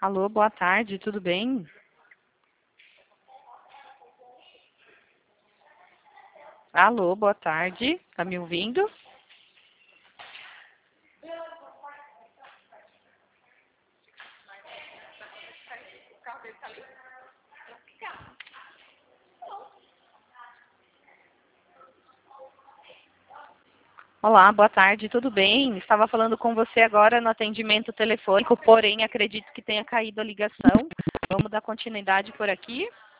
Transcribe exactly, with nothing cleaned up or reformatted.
Alô, boa tarde, tudo bem? Alô, boa tarde, tá me ouvindo? Olá, boa tarde, tudo bem? Estava falando com você agora no atendimento telefônico, porém acredito que tenha caído a ligação. Vamos dar continuidade por aqui.